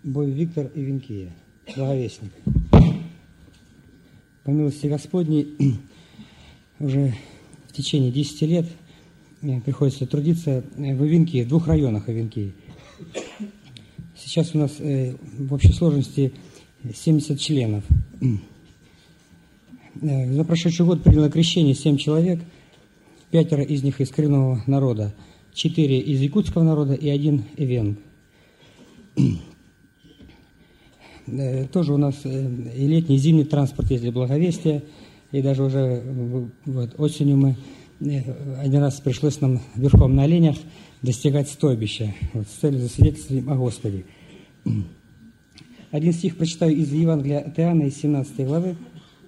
Бой Виктор и Винкия, благовестник. По милости Господней, уже в течение 10 лет мне приходится трудиться в Ивинкии, в 2 районах Ивинкии. Сейчас у нас в общей сложности 70 членов. За прошедший год приняло крещение 7 человек, 5 из них из коренного народа, 4 из якутского народа и 1 эвенг. Тоже у нас и летний, и зимний транспорт есть для благовестия, и даже уже осенью мы один раз пришлось нам верхом на оленях достигать стойбища с целью засвидетельствовать о Господе. Один стих прочитаю из Евангелия от Иоанна, из 17 главы,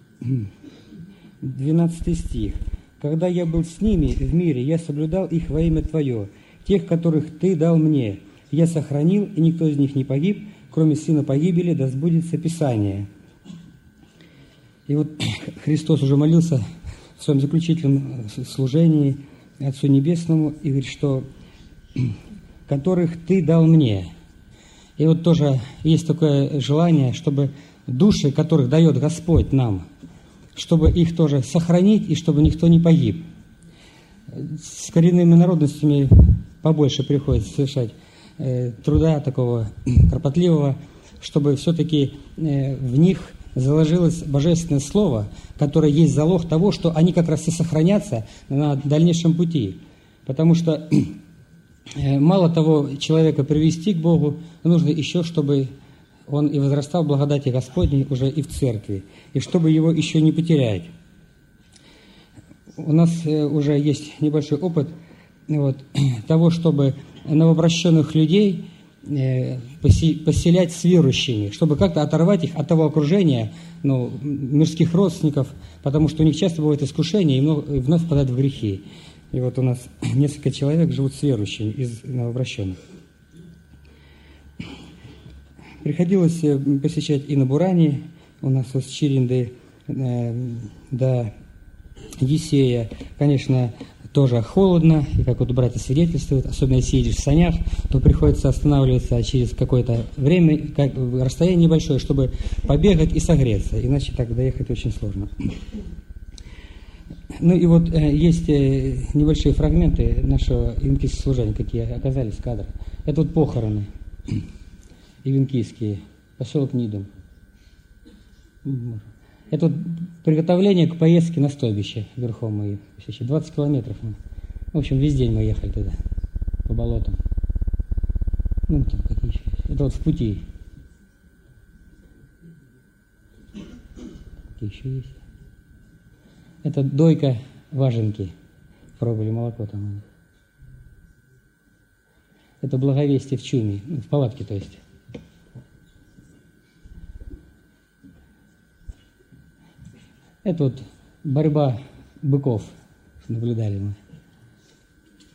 12 стих. «Когда я был с ними в мире, я соблюдал их во имя Твое, тех, которых Ты дал мне. Я сохранил, и никто из них не погиб, кроме сына погибели, да сбудется Писание». И вот Христос уже молился в своем заключительном служении Отцу Небесному и говорит, что «которых Ты дал мне». И вот тоже есть такое желание, чтобы души, которых дает Господь нам, чтобы их тоже сохранить и чтобы никто не погиб. С коренными народностями побольше приходится совершать труда такого кропотливого, чтобы все-таки в них заложилось божественное слово, которое есть залог того, что они как раз и сохранятся на дальнейшем пути. Потому что мало того человека привести к Богу, нужно еще, чтобы он и возрастал в благодати Господней уже и в церкви, и чтобы его еще не потерять. У нас уже есть небольшой опыт того, чтобы новообращенных людей поселять с верующими, чтобы как-то оторвать их от того окружения, мирских родственников, потому что у них часто бывает искушение и вновь впадают в грехи. И вот у нас несколько человек живут с верующими из новообращенных. Приходилось посещать и на Буране, у нас с Чиринды до Есея, конечно, тоже холодно, и как вот братья свидетельствуют, особенно если едешь в санях, то приходится останавливаться через какое-то время, расстояние небольшое, чтобы побегать и согреться, иначе так доехать очень сложно. И вот есть небольшие фрагменты нашего ивенкийского служения, какие оказались кадры. Это вот похороны ивенкийские, поселок Нидом. Это вот приготовление к поездке на стойбище верхом мы 20 километров. В общем, весь день мы ехали туда, по болотам. Там какие еще есть. Это вот в пути. Какие еще есть? Это дойка важенки. Пробовали молоко там. Это благовестие в чуме, в палатке, то есть. Это вот борьба быков, наблюдали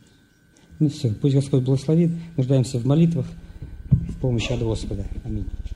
мы. Все, пусть Господь благословит, нуждаемся в молитвах, в помощи от Господа. Аминь.